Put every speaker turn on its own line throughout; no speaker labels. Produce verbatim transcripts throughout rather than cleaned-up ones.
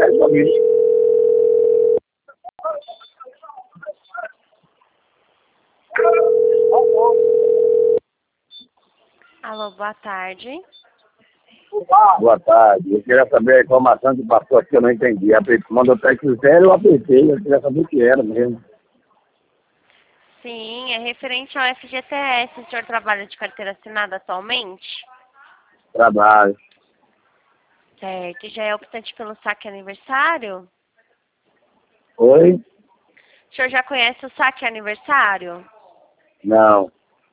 quero saber.
Alô, boa tarde.
Boa tarde. Eu queria saber a informação que passou aqui, eu não entendi. Mandou até que zero, eu apertei. Eu queria saber o que era mesmo.
Sim, é referente ao F G T S. O senhor trabalha de carteira assinada atualmente?
Trabalho.
Certo. Já é optante pelo saque aniversário?
Oi?
O senhor já conhece o saque aniversário?
Não.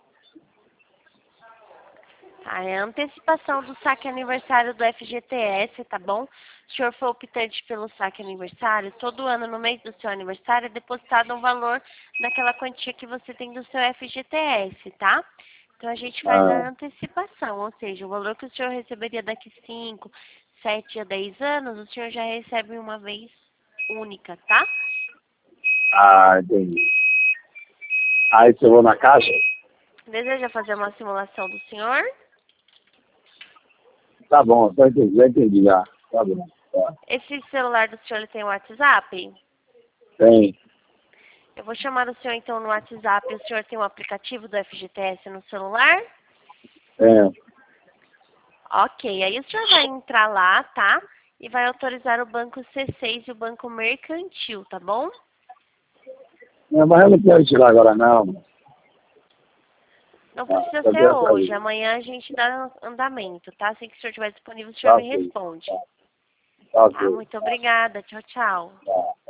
Tá, é a antecipação do saque aniversário do F G T S, tá bom? Se o senhor for optante pelo saque aniversário, todo ano, no mês do seu aniversário, é depositado um valor naquela quantia que você tem do seu F G T S, tá? Então, a gente faz
Ah,
a antecipação, ou seja, o valor que o senhor receberia daqui cinco, sete a dez anos, o senhor já recebe uma vez única, tá?
ah, entendi. Aí você vou na caixa?
Deseja fazer uma simulação do senhor?
Tá bom, já entendi, já entendi já. Tá bom. Tá.
Esse celular do senhor ele tem WhatsApp?
Tem.
Eu vou chamar o senhor então no WhatsApp. O senhor tem um aplicativo do F G T S no celular?
Tem.
Ok, aí o senhor vai entrar lá, tá? E vai autorizar o banco C seis e o banco mercantil, tá bom?
Não, mas eu não quero tirar agora não.
Não
Ah,
precisa
eu
ser
quero
hoje.
saber.
Amanhã a gente dá andamento, tá? Assim que o senhor estiver disponível, o senhor
Tá
me
ok.
responde.
Tá
Tá?
ok.
Muito obrigada. Tchau, tchau.
Tá.